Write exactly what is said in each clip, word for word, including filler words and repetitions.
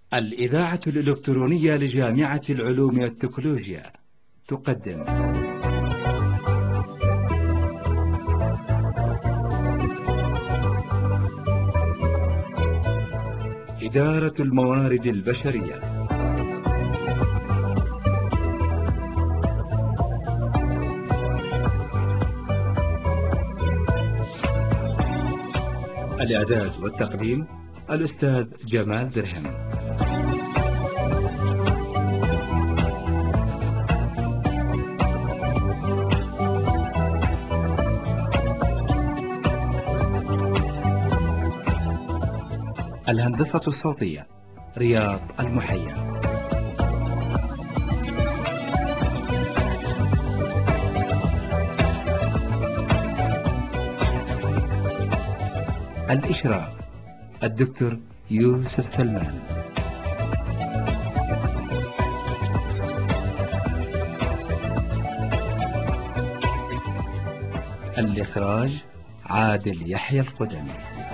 الإذاعة الإلكترونية لجامعة العلوم والتكنولوجيا تقدم إدارة الموارد البشرية. الإعداد والتقديم الأستاذ جمال درهم. الهندسة الصوتية رياض المحيا. الإشراف الدكتور يوسف سلمان. الإخراج عادل يحيى القدمي.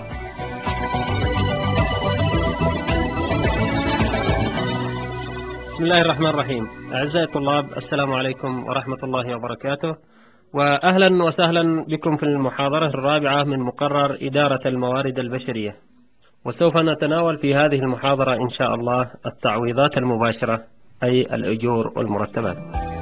بسم الله الرحمن الرحيم. أعزائي الطلاب، السلام عليكم ورحمة الله وبركاته، وأهلا وسهلا بكم في المحاضرة الرابعة من مقرر إدارة الموارد البشرية. وسوف نتناول في هذه المحاضرة إن شاء الله التعويضات المباشرة، أي الأجور والمرتبات.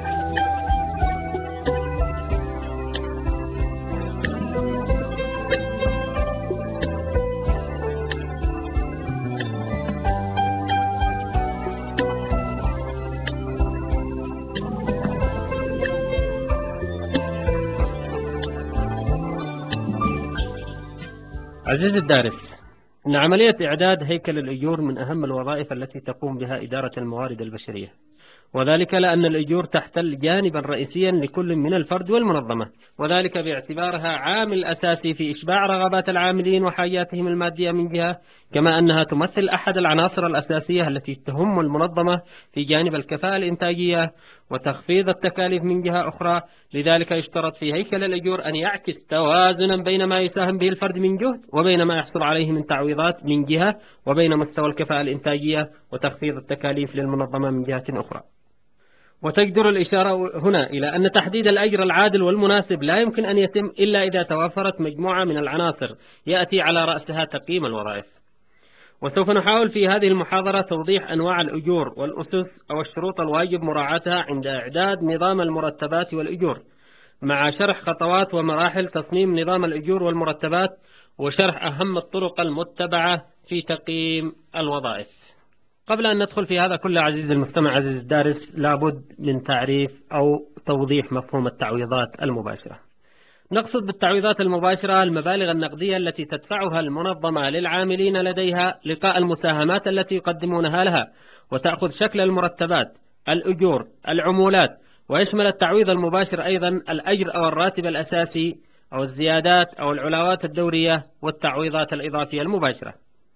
عزيزي الدارس، إن عملية إعداد هيكل الأجور من أهم الوظائف التي تقوم بها إدارة الموارد البشرية، وذلك لأن الأجور تحتل جانبا رئيسيا لكل من الفرد والمنظمة، وذلك باعتبارها عامل أساسي في إشباع رغبات العاملين وحاجاتهم المادية من جهة، كما أنها تمثل أحد العناصر الأساسية التي تهم المنظمة في جانب الكفاءة الإنتاجية وتخفيض التكاليف من جهة أخرى. لذلك يشترط في هيكل الأجور أن يعكس توازنا بين ما يساهم به الفرد من جهد وبين ما يحصل عليه من تعويضات من جهة، وبين مستوى الكفاءة الإنتاجية وتخفيض التكاليف للمنظمة من جهة أخرى. وتجدر الإشارة هنا إلى أن تحديد الأجر العادل والمناسب لا يمكن أن يتم إلا إذا توفرت مجموعة من العناصر يأتي على رأسها تقييم الوظائف. وسوف نحاول في هذه المحاضرة توضيح أنواع الأجور والأسس أو الشروط الواجب مراعاتها عند إعداد نظام المرتبات والأجور، مع شرح خطوات ومراحل تصميم نظام الأجور والمرتبات، وشرح أهم الطرق المتبعة في تقييم الوظائف. قبل أن ندخل في هذا كله عزيزي المستمع عزيزي الدارس، لابد من تعريف أو توضيح مفهوم التعويضات المباشرة. نقصد بالتعويضات المباشرة المبالغ النقدية التي تدفعها المنظمة للعاملين لديها لقاء المساهمات التي يقدمونها لها، وتأخذ شكل المرتبات، الأجور، العمولات، ويشمل التعويض المباشر أيضا الأجر أو الراتب الأساسي أو الزيادات أو العلاوات الدورية والتعويضات الإضافية المباشرة.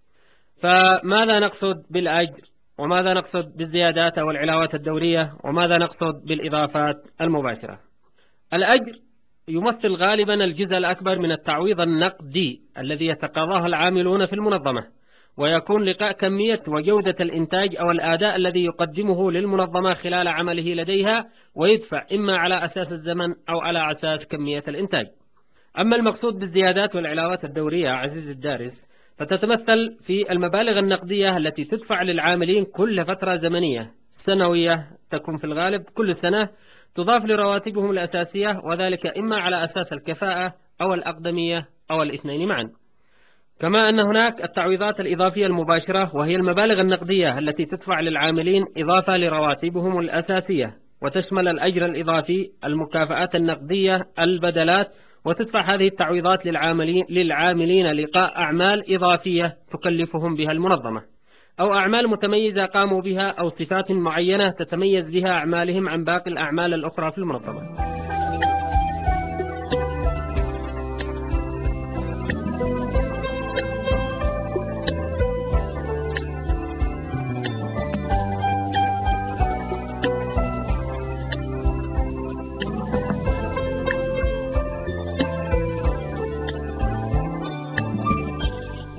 فماذا نقصد بالأجر؟ وماذا نقصد بالزيادات أو العلاوات الدورية؟ وماذا نقصد بالإضافات المباشرة؟ الأجر يمثل غالبا الجزء الأكبر من التعويض النقدي الذي يتقاضاه العاملون في المنظمة، ويكون لقاء كمية وجودة الإنتاج أو الأداء الذي يقدمه للمنظمة خلال عمله لديها، ويدفع إما على أساس الزمن أو على أساس كمية الإنتاج. أما المقصود بالزيادات والعلاوات الدورية عزيزي الدارس، فتتمثل في المبالغ النقدية التي تدفع للعاملين كل فترة زمنية سنوية، تكون في الغالب كل سنة، تضاف لرواتبهم الأساسية، وذلك إما على أساس الكفاءة أو الأقدمية أو الاثنين معا. كما أن هناك التعويضات الإضافية المباشرة، وهي المبالغ النقدية التي تدفع للعاملين إضافة لرواتبهم الأساسية، وتشمل الأجر الإضافي، المكافآت النقدية، البدلات، وتدفع هذه التعويضات للعاملين للعاملين لقاء أعمال إضافية تكلفهم بها المنظمة، أو أعمال متميزة قاموا بها، أو صفات معينة تتميز بها أعمالهم عن باقي الأعمال الأخرى في المنظمة.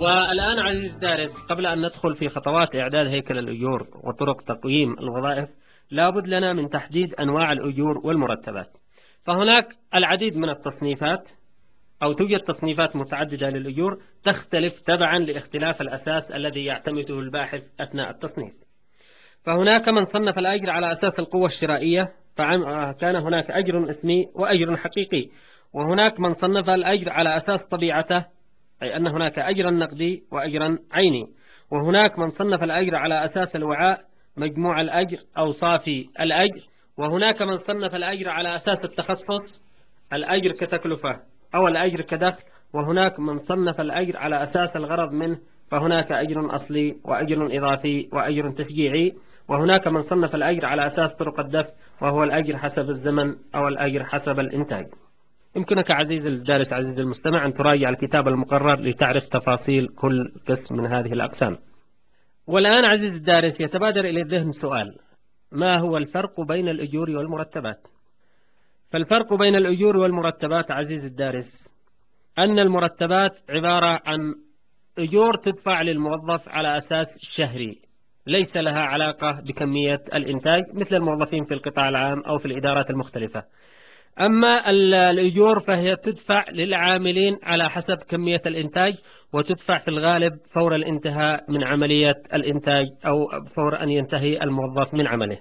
والآن عزيز الدارس، قبل أن ندخل في خطوات إعداد هيكل الأجور وطرق تقييم الوظائف، لابد لنا من تحديد أنواع الأجور والمرتبات. فهناك العديد من التصنيفات، أو توجد تصنيفات متعددة للأجور تختلف تبعا لاختلاف الأساس الذي يعتمده الباحث أثناء التصنيف. فهناك من صنف الأجر على أساس القوة الشرائية، فكان هناك أجر اسمي وأجر حقيقي. وهناك من صنف الأجر على أساس طبيعته، أي أن هناك أجرا نقدي وأجرا عيني. وهناك من صنف الأجر على أساس الوعاء، مجموع الأجر أو صافي الأجر. وهناك من صنف الأجر على أساس التخصص، الأجر كتكلفة أو الأجر كدخل. وهناك من صنف الأجر على أساس الغرض منه، فهناك أجر أصلي وأجر إضافي وأجر تشجيعي. وهناك من صنف الأجر على أساس طرق الدفع، وهو الأجر حسب الزمن أو الأجر حسب الإنتاج. يمكنك عزيزي الدارس عزيزي المستمع أن تراجع الكتاب المقرر لتعرف تفاصيل كل قسم من هذه الأقسام. والآن عزيزي الدارس يتبادر إلى الذهن سؤال: ما هو الفرق بين الأجور والمرتبات؟ فالفرق بين الأجور والمرتبات عزيزي الدارس أن المرتبات عبارة عن أجور تدفع للموظف على أساس شهري، ليس لها علاقة بكمية الإنتاج مثل الموظفين في القطاع العام أو في الإدارات المختلفة. أما الأجور فهي تدفع للعاملين على حسب كمية الإنتاج، وتدفع في الغالب فور الانتهاء من عملية الإنتاج أو فور أن ينتهي الموظف من عمله.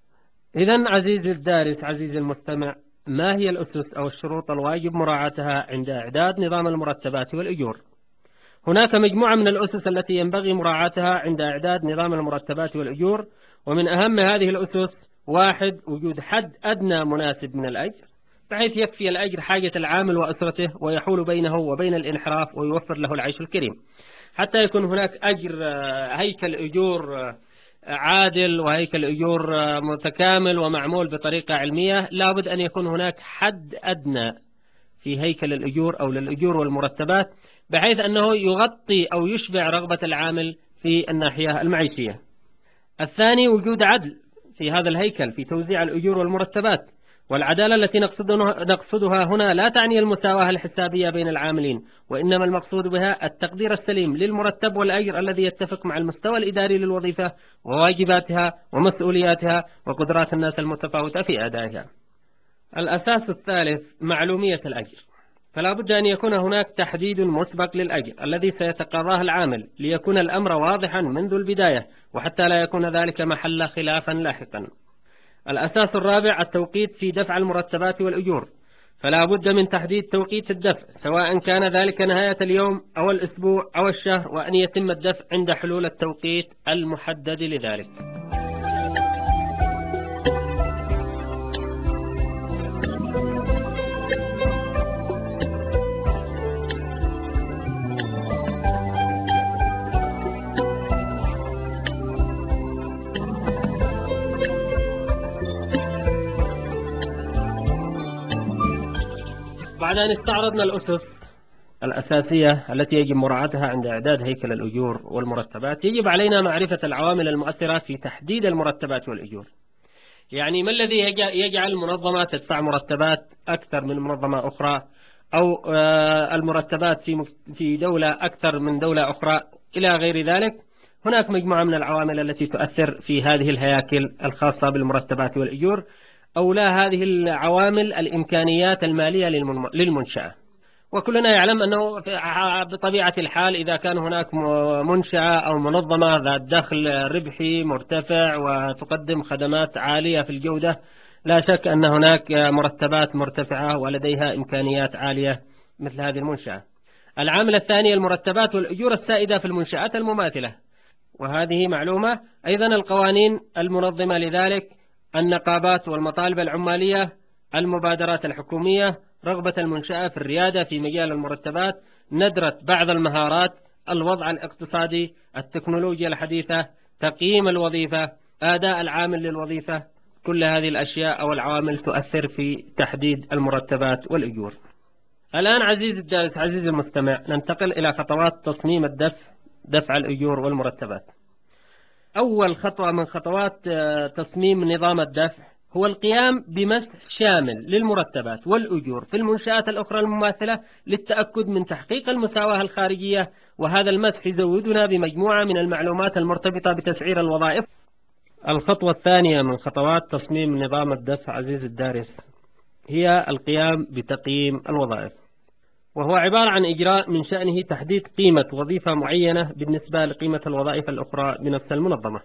إذن عزيزي الدارس عزيزي المستمع، ما هي الأسس أو الشروط الواجب مراعاتها عند إعداد نظام المرتبات والأجور؟ هناك مجموعة من الأسس التي ينبغي مراعاتها عند إعداد نظام المرتبات والأجور، ومن أهم هذه الأسس: واحد، وجود حد أدنى مناسب من الأجر، بحيث يكفي الأجر حاجة العامل وأسرته ويحول بينه وبين الانحراف ويوفر له العيش الكريم. حتى يكون هناك أجر هيكل أجور عادل وهيكل أجور متكامل ومعمول بطريقة علمية، لابد أن يكون هناك حد أدنى في هيكل الأجور أو للأجور والمرتبات، بحيث أنه يغطي أو يشبع رغبة العامل في الناحية المعيشية. الثاني، وجود عدل في هذا الهيكل في توزيع الأجور والمرتبات. والعدالة التي نقصدها هنا لا تعني المساواة الحسابية بين العاملين، وإنما المقصود بها التقدير السليم للمرتب والأجر الذي يتفق مع المستوى الإداري للوظيفة وواجباتها ومسؤولياتها وقدرات الناس المتفاوتة في أدائها. الأساس الثالث، معلومية الأجر. فلا بد أن يكون هناك تحديد مسبق للأجر الذي سيتقاضاه العامل، ليكون الأمر واضحا منذ البداية، وحتى لا يكون ذلك محل خلافا لاحقا. الأساس الرابع، التوقيت في دفع المرتبات والأجور. فلا بد من تحديد توقيت الدفع، سواء كان ذلك نهاية اليوم أو الأسبوع أو الشهر، وأن يتم الدفع عند حلول التوقيت المحدد لذلك. بعد أن استعرضنا الأسس الأساسية التي يجب مراعاتها عند إعداد هيكل الأجور والمرتبات، يجب علينا معرفة العوامل المؤثرة في تحديد المرتبات والأجور. يعني ما الذي يجعل منظمة تدفع مرتبات أكثر من منظمة أخرى، أو المرتبات في في دولة أكثر من دولة أخرى إلى غير ذلك؟ هناك مجموعة من العوامل التي تؤثر في هذه الهياكل الخاصة بالمرتبات والأجور. أولى هذه العوامل الإمكانيات المالية للمنشأة. وكلنا يعلم أنه بطبيعة الحال إذا كان هناك منشأة أو منظمة ذات دخل ربحي مرتفع وتقدم خدمات عالية في الجودة، لا شك أن هناك مرتبات مرتفعة ولديها إمكانيات عالية مثل هذه المنشأة. العامل الثاني، المرتبات والأجور السائدة في المنشآت المماثلة، وهذه معلومة. أيضا القوانين المنظمة لذلك، النقابات والمطالب العمالية، المبادرات الحكومية، رغبة المنشأة في الريادة في مجال المرتبات، ندرة بعض المهارات، الوضع الاقتصادي، التكنولوجيا الحديثة، تقييم الوظيفة، أداء العامل للوظيفة. كل هذه الأشياء أو العوامل تؤثر في تحديد المرتبات والأجور. الآن عزيزي الدارس عزيزي المستمع، ننتقل إلى خطوات تصميم الدفع دفع الأجور والمرتبات. أول خطوة من خطوات تصميم نظام الدفع هو القيام بمسح شامل للمرتبات والأجور في المنشآت الأخرى المماثلة للتأكد من تحقيق المساواة الخارجية، وهذا المسح يزودنا بمجموعة من المعلومات المرتبطة بتسعير الوظائف. الخطوة الثانية من خطوات تصميم نظام الدفع عزيز الدارس هي القيام بتقييم الوظائف، وهو عبارة عن إجراء من شأنه تحديد قيمة وظيفة معينة بالنسبة لقيمة الوظائف الأخرى بنفس المنظمة.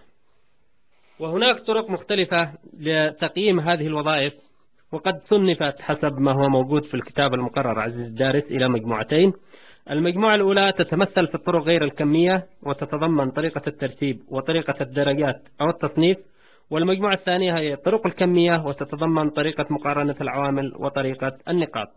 وهناك طرق مختلفة لتقييم هذه الوظائف، وقد صنفت حسب ما هو موجود في الكتاب المقرر عزيز الدارس إلى مجموعتين. المجموعة الأولى تتمثل في الطرق غير الكمية، وتتضمن طريقة الترتيب وطريقة الدرجات أو التصنيف. والمجموعة الثانية هي الطرق الكمية، وتتضمن طريقة مقارنة العوامل وطريقة النقاط.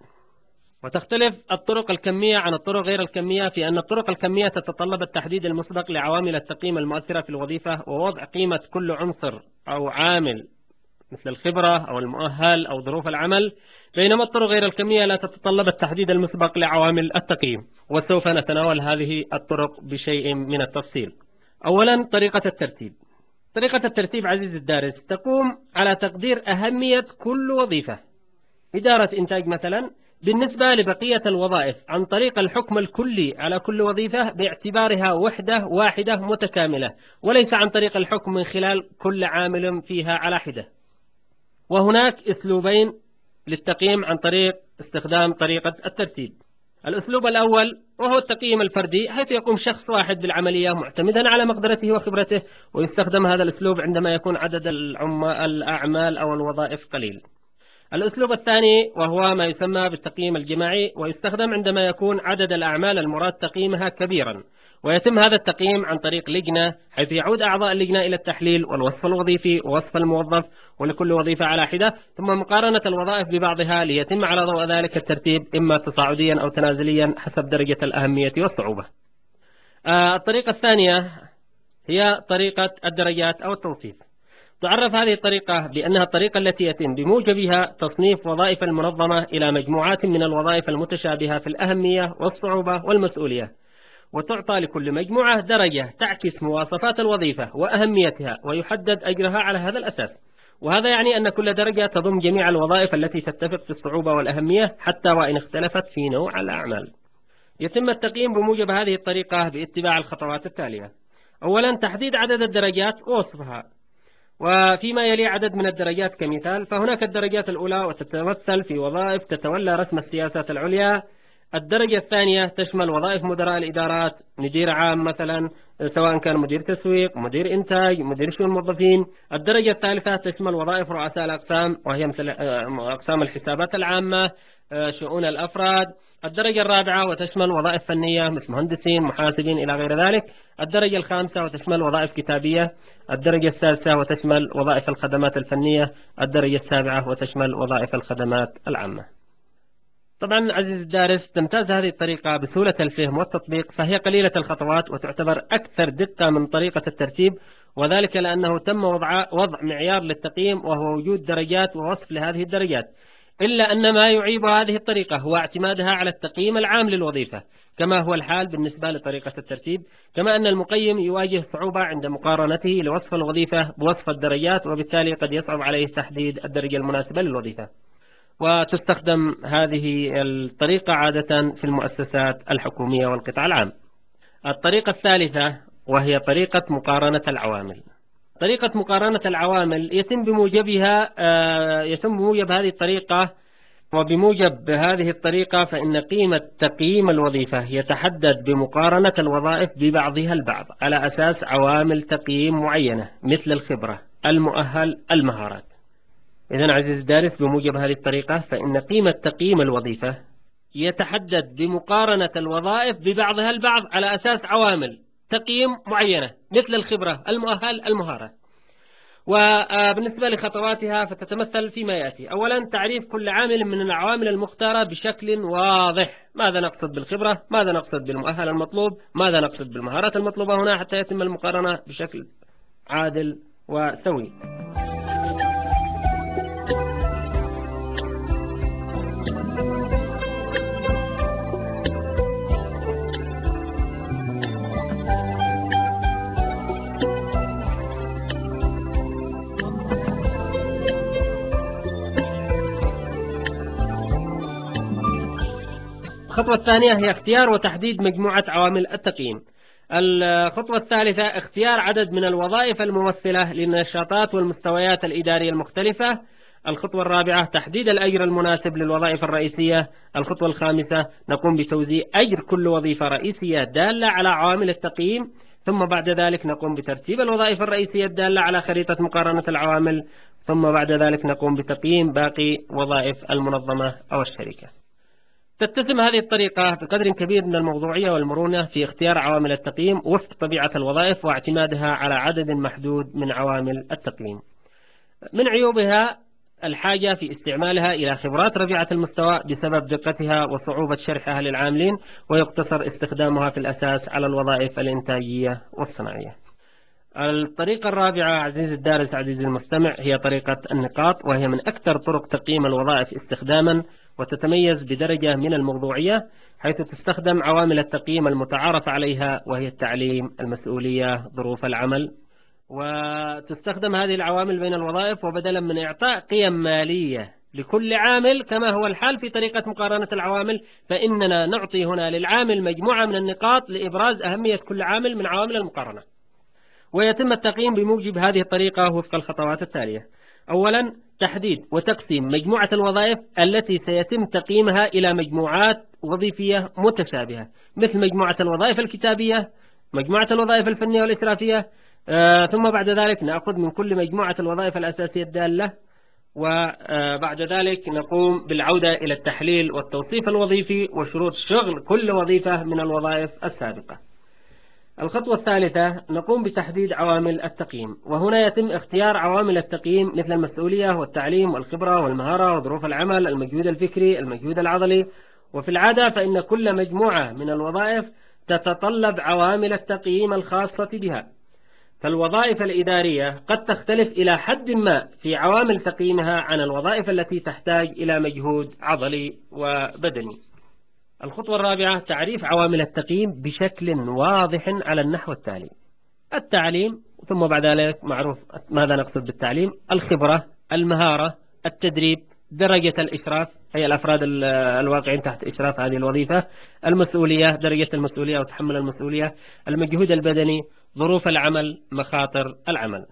وتختلف الطرق الكمية عن الطرق غير الكمية في أن الطرق الكمية تتطلب التحديد المسبق لعوامل التقييم المؤثرة في الوظيفة ووضع قيمة كل عنصر أو عامل مثل الخبرة أو المؤهل أو ظروف العمل، بينما الطرق غير الكمية لا تتطلب التحديد المسبق لعوامل التقييم. وسوف نتناول هذه الطرق بشيء من التفصيل. أولا، طريقة الترتيب. طريقة الترتيب عزيز الدارس تقوم على تقدير أهمية كل وظيفة، إدارة إنتاج مثلا، بالنسبة لبقية الوظائف عن طريق الحكم الكلي على كل وظيفة باعتبارها وحدة واحدة متكاملة، وليس عن طريق الحكم من خلال كل عامل فيها على حدة. وهناك أسلوبين للتقييم عن طريق استخدام طريقة الترتيب. الأسلوب الأول وهو التقييم الفردي، حيث يقوم شخص واحد بالعملية معتمدا على مقدرته وخبرته، ويستخدم هذا الأسلوب عندما يكون عدد الأعمال أو الوظائف قليل. الأسلوب الثاني وهو ما يسمى بالتقييم الجماعي، ويستخدم عندما يكون عدد الأعمال المراد تقييمها كبيرا، ويتم هذا التقييم عن طريق لجنة، حيث يعود أعضاء اللجنة إلى التحليل والوصف الوظيفي ووصف الموظف ولكل وظيفة على حدة، ثم مقارنة الوظائف ببعضها ليتم على ضوء ذلك الترتيب إما تصاعديا أو تنازليا حسب درجة الأهمية والصعوبة. آه الطريقة الثانية هي طريقة الدرجات أو التوصيف. تعرف هذه الطريقة بأنها الطريقة التي يتم بموجبها تصنيف وظائف المنظمة إلى مجموعات من الوظائف المتشابهة في الأهمية والصعوبة والمسؤولية، وتعطى لكل مجموعة درجة تعكس مواصفات الوظيفة وأهميتها، ويحدد أجرها على هذا الأساس. وهذا يعني أن كل درجة تضم جميع الوظائف التي تتفق في الصعوبة والأهمية حتى وإن اختلفت في نوع الأعمال. يتم التقييم بموجب هذه الطريقة باتباع الخطوات التالية. أولا، تحديد عدد الدرجات ووصفها، وفيما يلي عدد من الدرجات كمثال، فهناك الدرجات الأولى وتتمثل في وظائف تتولى رسم السياسات العليا. الدرجة الثانية تشمل وظائف مدراء الإدارات، مدير عام مثلا، سواء كان مدير تسويق، مدير إنتاج، مدير شؤون الموظفين. الدرجة الثالثة تشمل وظائف رؤساء الأقسام، وهي مثل أقسام الحسابات العامة، شؤون الأفراد. الدرجة الرابعة وتشمل وظائف فنية مثل مهندسين، محاسبين إلى غير ذلك. الدرجة الخامسة وتشمل وظائف كتابية. الدرجة السادسة وتشمل وظائف الخدمات الفنية. الدرجة السابعة وتشمل وظائف الخدمات العامة. طبعا عزيز الدارس، تمتاز هذه الطريقة بسهولة الفهم والتطبيق، فهي قليلة الخطوات وتعتبر أكثر دقة من طريقة الترتيب، وذلك لأنه تم وضع وضع معيار للتقييم وهو وجود درجات ووصف لهذه الدرجات. إلا أن ما يعيب هذه الطريقة هو اعتمادها على التقييم العام للوظيفة، كما هو الحال بالنسبة لطريقة الترتيب، كما أن المقيم يواجه صعوبة عند مقارنته لوصف الوظيفة بوصف الدرجات، وبالتالي قد يصعب عليه تحديد الدرجة المناسبة للوظيفة. وتستخدم هذه الطريقة عادة في المؤسسات الحكومية والقطاع العام. الطريقة الثالثة وهي طريقة مقارنة العوامل. طريقة مقارنة العوامل يتم بموجبها يتم بموجب هذه الطريقة، وبموجب هذه الطريقة فإن قيمة تقييم الوظيفة يتحدد بمقارنة الوظائف ببعضها البعض على أساس عوامل تقييم معينة مثل الخبرة، المؤهل، المهارات. إذن عزيز الدارس، بموجب هذه الطريقة فإن قيمة تقييم الوظيفة يتحدد بمقارنة الوظائف ببعضها البعض على أساس عوامل تقييم معينة مثل الخبرة، المؤهل، المهارة. وبالنسبة لخطواتها فتتمثل فيما يأتي. أولا، تعريف كل عامل من العوامل المختارة بشكل واضح. ماذا نقصد بالخبرة؟ ماذا نقصد بالمؤهل المطلوب؟ ماذا نقصد بالمهارات المطلوبة هنا، حتى يتم المقارنة بشكل عادل وسوي. الخطوة الثانية هي اختيار وتحديد مجموعة عوامل التقييم. الخطوة الثالثة اختيار عدد من الوظائف الممثلة للنشاطات والمستويات الإدارية المختلفة. الخطوة الرابعة تحديد الأجر المناسب للوظائف الرئيسية. الخطوة الخامسة نقوم بتوزيع أجر كل وظيفة رئيسية دالة على عوامل التقييم. ثم بعد ذلك نقوم بترتيب الوظائف الرئيسية الدالة على خريطة مقارنة العوامل. ثم بعد ذلك نقوم بتقييم باقي وظائف المنظمة أو الشركة. تتسم هذه الطريقة بقدر كبير من الموضوعية والمرونة في اختيار عوامل التقييم وفق طبيعة الوظائف واعتمادها على عدد محدود من عوامل التقييم. من عيوبها الحاجة في استعمالها إلى خبرات رفيعة المستوى بسبب دقتها وصعوبة شرحها للعاملين، ويقتصر استخدامها في الأساس على الوظائف الإنتاجية والصناعية. الطريقة الرابعة عزيزي الدارس عزيزي المستمع هي طريقة النقاط، وهي من أكثر طرق تقييم الوظائف استخداما، وتتميز بدرجة من الموضوعية، حيث تستخدم عوامل التقييم المتعارف عليها، وهي التعليم، المسؤولية، ظروف العمل. وتستخدم هذه العوامل بين الوظائف، وبدلا من إعطاء قيم مالية لكل عامل كما هو الحال في طريقة مقارنة العوامل، فإننا نعطي هنا للعامل مجموعة من النقاط لإبراز أهمية كل عامل من عوامل المقارنة. ويتم التقييم بموجب هذه الطريقة وفق الخطوات التالية. أولا، تحديد وتقسيم مجموعة الوظائف التي سيتم تقييمها إلى مجموعات وظيفية متشابهة، مثل مجموعة الوظائف الكتابية، مجموعة الوظائف الفنية والإسرافية. آه ثم بعد ذلك نأخذ من كل مجموعة الوظائف الأساسية الدالة، وبعد ذلك نقوم بالعودة إلى التحليل والتوصيف الوظيفي وشروط شغل كل وظيفة من الوظائف السابقة. الخطوة الثالثة نقوم بتحديد عوامل التقييم، وهنا يتم اختيار عوامل التقييم مثل المسؤولية والتعليم والخبرة والمهارة وظروف العمل، المجهود الفكري، المجهود العضلي. وفي العادة فإن كل مجموعة من الوظائف تتطلب عوامل التقييم الخاصة بها، فالوظائف الإدارية قد تختلف إلى حد ما في عوامل تقييمها عن الوظائف التي تحتاج إلى مجهود عضلي وبدني. الخطوة الرابعة تعريف عوامل التقييم بشكل واضح على النحو التالي: التعليم، ثم بعد ذلك معروف ماذا نقصد بالتعليم، الخبرة، المهارة، التدريب، درجة الإشراف أي الأفراد الواقعين تحت إشراف هذه الوظيفة، المسؤولية، درجة المسؤولية أو تحمل المسؤولية، المجهود البدني، ظروف العمل، مخاطر العمل.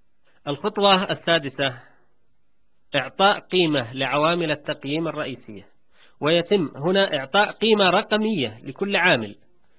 الخطوة السادسة إعطاء قيمة لعوامل التقييم الرئيسية، ويتم هنا إعطاء قيمة رقمية لكل عامل،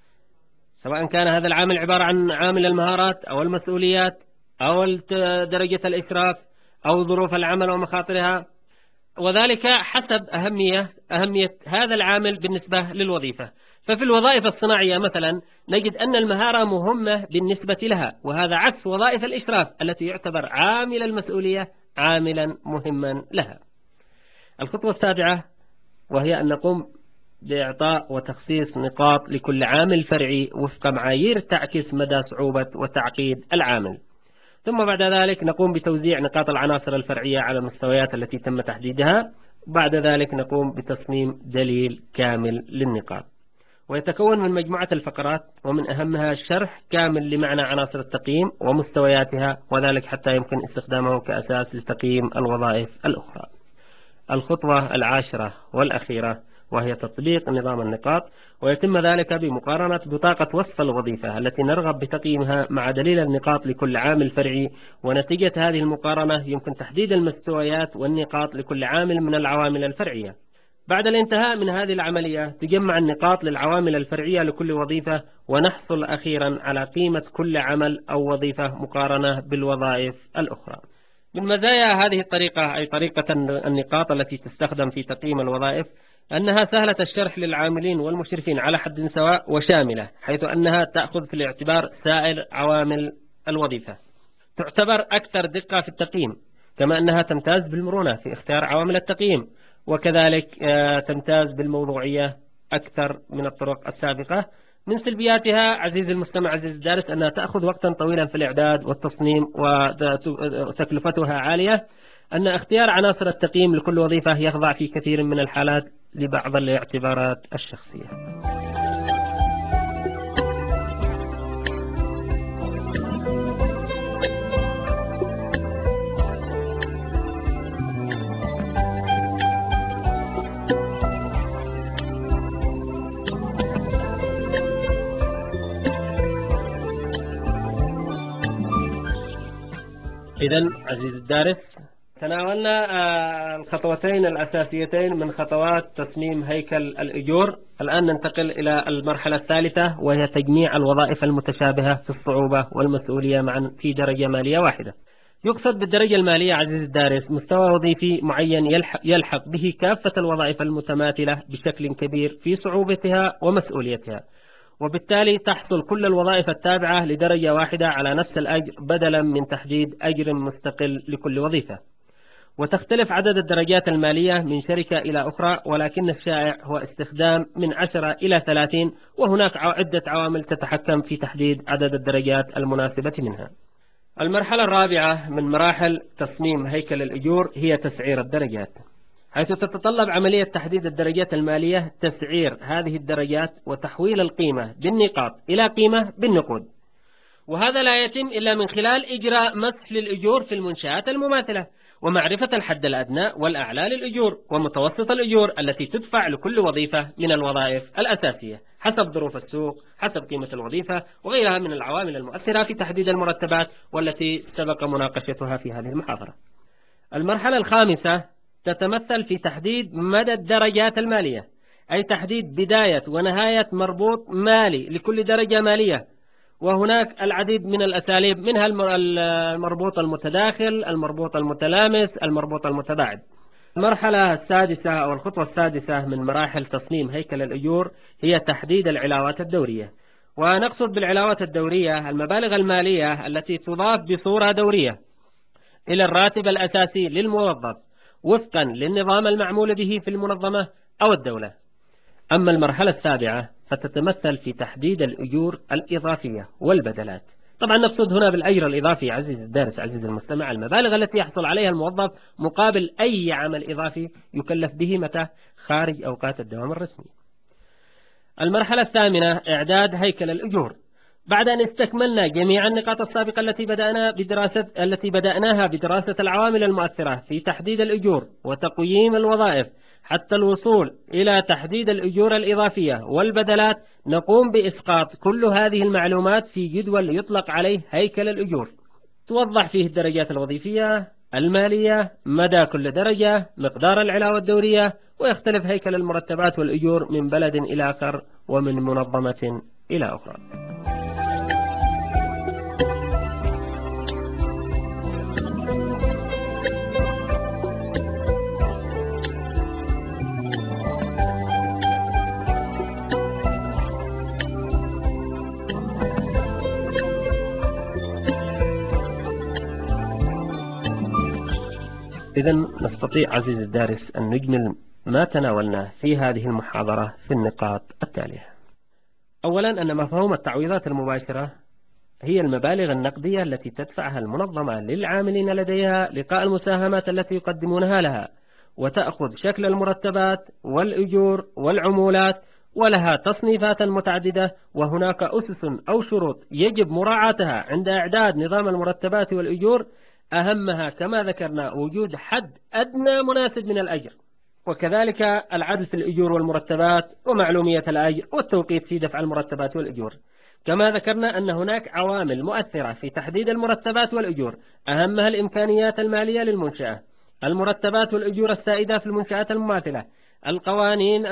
سواء كان هذا العامل عبارة عن عامل المهارات أو المسؤوليات أو درجة الإسراف أو ظروف العمل ومخاطرها، وذلك حسب أهمية أهمية هذا العامل بالنسبة للوظيفة. ففي الوظائف الصناعية مثلا نجد أن المهارة مهمة بالنسبة لها، وهذا عكس وظائف الإشراف التي يعتبر عامل المسؤولية عاملا مهما لها. الخطوة السابعة وهي أن نقوم بإعطاء وتخصيص نقاط لكل عامل فرعي وفق معايير تعكس مدى صعوبة وتعقيد العامل. ثم بعد ذلك نقوم بتوزيع نقاط العناصر الفرعية على المستويات التي تم تحديدها. بعد ذلك نقوم بتصميم دليل كامل للنقاط، ويتكون من مجموعة الفقرات، ومن أهمها شرح كامل لمعنى عناصر التقييم ومستوياتها، وذلك حتى يمكن استخدامه كأساس لتقييم الوظائف الأخرى. الخطوة العاشرة والأخيرة وهي تطبيق نظام النقاط، ويتم ذلك بمقارنة بطاقة وصف الوظيفة التي نرغب بتقييمها مع دليل النقاط لكل عامل فرعي، ونتيجة هذه المقارنة يمكن تحديد المستويات والنقاط لكل عامل من العوامل الفرعية. بعد الانتهاء من هذه العملية تجمع النقاط للعوامل الفرعية لكل وظيفة، ونحصل أخيرا على قيمة كل عمل أو وظيفة مقارنة بالوظائف الأخرى. من مزايا هذه الطريقة أي طريقة النقاط التي تستخدم في تقييم الوظائف أنها سهلة الشرح للعاملين والمشرفين على حد سواء وشاملة، حيث أنها تأخذ في الاعتبار سائر عوامل الوظيفة، تعتبر أكثر دقة في التقييم، كما أنها تمتاز بالمرونة في اختيار عوامل التقييم، وكذلك تمتاز بالموضوعية أكثر من الطرق السابقة. من سلبياتها عزيزي المستمع عزيزي الدارس أنها تأخذ وقتا طويلا في الإعداد والتصميم وتكلفتها عالية، أن اختيار عناصر التقييم لكل وظيفة يخضع في كثير من الحالات لبعض الاعتبارات الشخصية. إذن عزيز الدارس، تناولنا آه، الخطوتين الأساسيتين من خطوات تصميم هيكل الأجور. الآن ننتقل إلى المرحلة الثالثة، وهي تجميع الوظائف المتشابهة في الصعوبة والمسؤولية معا في درجة مالية واحدة. يقصد بالدرجة المالية عزيز الدارس مستوى وظيفي معين يلحق, يلحق به كافة الوظائف المتماثلة بشكل كبير في صعوبتها ومسؤوليتها، وبالتالي تحصل كل الوظائف التابعة لدرجة واحدة على نفس الأجر، بدلا من تحديد أجر مستقل لكل وظيفة. وتختلف عدد الدرجات المالية من شركة إلى أخرى، ولكن الشائع هو استخدام من عشرة إلى ثلاثين، وهناك عدة عوامل تتحكم في تحديد عدد الدرجات المناسبة منها. المرحلة الرابعة من مراحل تصميم هيكل الأجور هي تسعير الدرجات، حيث تتطلب عملية تحديد الدرجات المالية تسعير هذه الدرجات وتحويل القيمة بالنقاط إلى قيمة بالنقود، وهذا لا يتم إلا من خلال إجراء مسح للأجور في المنشآت المماثلة، ومعرفة الحد الأدنى والأعلى للأجور ومتوسط الأجور التي تدفع لكل وظيفة من الوظائف الأساسية حسب ظروف السوق، حسب قيمة الوظيفة، وغيرها من العوامل المؤثرة في تحديد المرتبات، والتي سبق مناقشتها في هذه المحاضرة. المرحلة الخامسة تتمثل في تحديد مدى الدرجات المالية، أي تحديد بداية ونهاية مربوط مالي لكل درجة مالية. وهناك العديد من الأساليب، منها المربوط المتداخل، المربوط المتلامس، المربوط المتباعد. المرحلة السادسة أو الخطوة السادسة من مراحل تصميم هيكل الأجور هي تحديد العلاوات الدورية. ونقصد بالعلاوات الدورية المبالغ المالية التي تضاف بصورة دورية إلى الراتب الأساسي للموظف وفقا للنظام المعمول به في المنظمة أو الدولة. أما المرحلة السابعة فتتمثل في تحديد الأجور الإضافية والبدلات. طبعا نقصد هنا بالأجر الإضافي عزيز الدارس عزيز المستمع المبالغ التي يحصل عليها الموظف مقابل أي عمل إضافي يكلف به متى خارج أوقات الدوام الرسمي. المرحلة الثامنة إعداد هيكل الأجور. بعد أن استكملنا جميع النقاط السابقة التي بدأنا بدراسة التي بدأناها بدراسة العوامل المؤثرة في تحديد الأجور وتقييم الوظائف حتى الوصول إلى تحديد الأجور الإضافية والبدلات، نقوم بإسقاط كل هذه المعلومات في جدول يطلق عليه هيكل الأجور، توضح فيه الدرجات الوظيفية، المالية، مدى كل درجة، مقدار العلاوة الدورية، ويختلف هيكل المرتبات والأجور من بلد إلى آخر ومن منظمة إلى أخرى. إذن نستطيع عزيز الدارس أن نجمل ما تناولناه في هذه المحاضرة في النقاط التالية. أولا، أن مفهوم التعويضات المباشرة هي المبالغ النقدية التي تدفعها المنظمة للعاملين لديها لقاء المساهمات التي يقدمونها لها، وتأخذ شكل المرتبات والأجور والعمولات، ولها تصنيفات متعددة، وهناك أسس أو شروط يجب مراعاتها عند إعداد نظام المرتبات والأجور، أهمها كما ذكرنا وجود حد أدنى مناسب من الأجر، وكذلك العدل في الأجور والمرتبات، ومعلومية الأجر، والتوقيت في دفع المرتبات والأجور. كما ذكرنا أن هناك عوامل مؤثرة في تحديد المرتبات والأجور، أهمها الإمكانيات المالية للمنشأة، المرتبات والأجور السائدة في المنشآت المماثلة، القوانين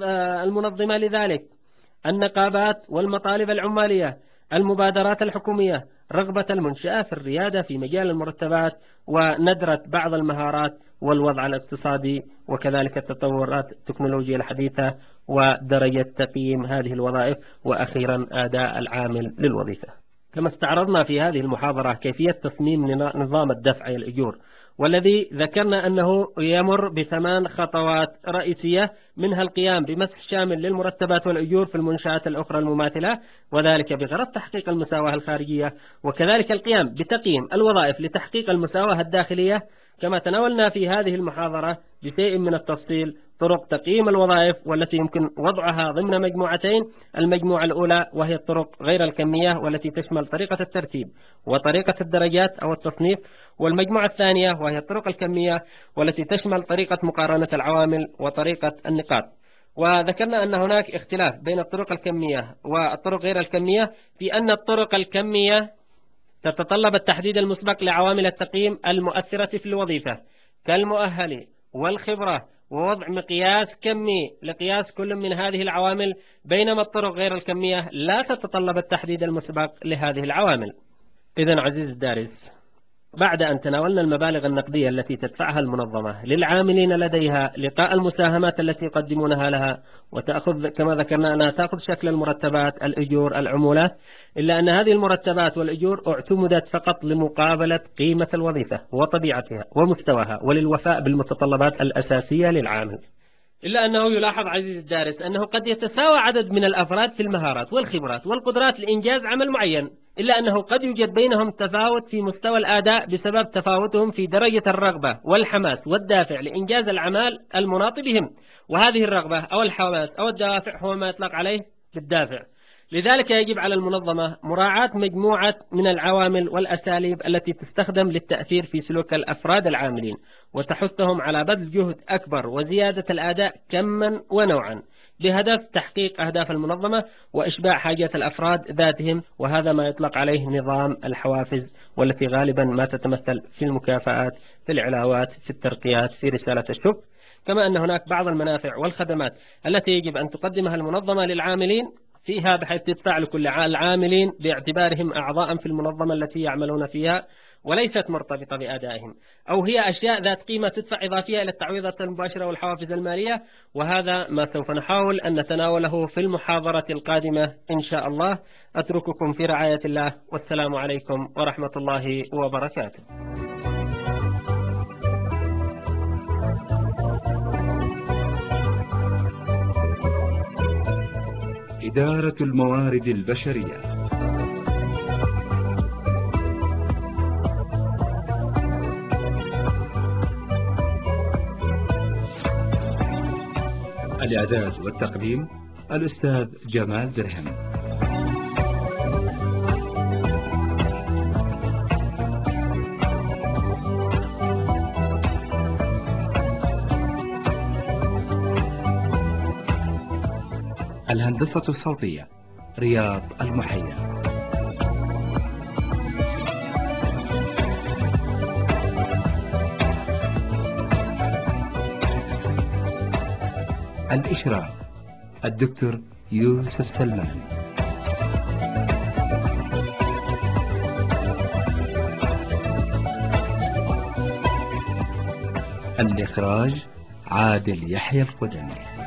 المنظمة لذلك، النقابات والمطالب العمالية، المبادرات الحكومية، رغبة المنشأة في الريادة في مجال المرتبات، وندرة بعض المهارات، والوضع الاقتصادي، وكذلك التطورات التكنولوجيا الحديثة، ودرجة تقييم هذه الوظائف، وأخيرا أداء العامل للوظيفة. كما استعرضنا في هذه المحاضرة كيفية تصميم نظام الدفع الأجور، والذي ذكرنا أنه يمر بثمان خطوات رئيسية، منها القيام بمسح شامل للمرتبات والأجور في المنشآت الأخرى المماثلة، وذلك بغرض تحقيق المساواة الخارجية، وكذلك القيام بتقييم الوظائف لتحقيق المساواة الداخلية. كما تناولنا في هذه المحاضرة بشيء من التفصيل طرق تقييم الوظائف، والتي يمكن وضعها ضمن مجموعتين: المجموعة الأولى وهي الطرق غير الكمية، والتي تشمل طريقة الترتيب وطريقة الدرجات أو التصنيف، والمجموعة الثانية وهي الطرق الكمية، والتي تشمل طريقة مقارنة العوامل وطريقة النقاط. وذكرنا أن هناك اختلاف بين الطرق الكمية والطرق غير الكمية، في أن الطرق الكمية تتطلب التحديد المسبق لعوامل التقييم المؤثرة في الوظيفة كالمؤهل والخبرة، ووضع مقياس كمي لقياس كل من هذه العوامل، بينما الطرق غير الكمية لا تتطلب التحديد المسبق لهذه العوامل. إذن عزيز الدارس، بعد أن تناولنا المبالغ النقدية التي تدفعها المنظمة للعاملين لديها لقاء المساهمات التي يقدمونها لها، وتأخذ كما ذكرنا أنها تأخذ شكل المرتبات، الأجور، العمولات، إلا أن هذه المرتبات والأجور اعتمدت فقط لمقابلة قيمة الوظيفة وطبيعتها ومستواها وللوفاء بالمتطلبات الأساسية للعامل. إلا أنه يلاحظ عزيزي الدارس أنه قد يتساوى عدد من الأفراد في المهارات والخبرات والقدرات لإنجاز عمل معين، إلا أنه قد يوجد بينهم تفاوت في مستوى الأداء بسبب تفاوتهم في درجة الرغبة والحماس والدافع لإنجاز الأعمال المناط بهم. وهذه الرغبة أو الحماس أو الدافع هو ما يطلق عليه بالدافع. لذلك يجب على المنظمة مراعاة مجموعة من العوامل والأساليب التي تستخدم للتأثير في سلوك الأفراد العاملين، وتحثهم على بذل جهد أكبر وزيادة الأداء كما ونوعا، بهدف تحقيق أهداف المنظمة وإشباع حاجات الأفراد ذاتهم. وهذا ما يطلق عليه نظام الحوافز، والتي غالبا ما تتمثل في المكافآت، في العلاوات، في الترقيات، في رسالة الشكر. كما أن هناك بعض المنافع والخدمات التي يجب أن تقدمها المنظمة للعاملين فيها، بحيث تدفع لكل العاملين باعتبارهم أعضاء في المنظمة التي يعملون فيها، وليست مرتبطة بأدائهم، أو هي أشياء ذات قيمة تدفع إضافية إلى التعويضات المباشرة والحوافز المالية. وهذا ما سوف نحاول أن نتناوله في المحاضرة القادمة إن شاء الله. أترككم في رعاية الله، والسلام عليكم ورحمة الله وبركاته. إدارة الموارد البشرية. الإعداد والتقديم الأستاذ جمال درهم. الهندسة الصوتية رياض المحيا. الإشراف الدكتور يوسف سلمان. الإخراج عادل يحيى القدمي.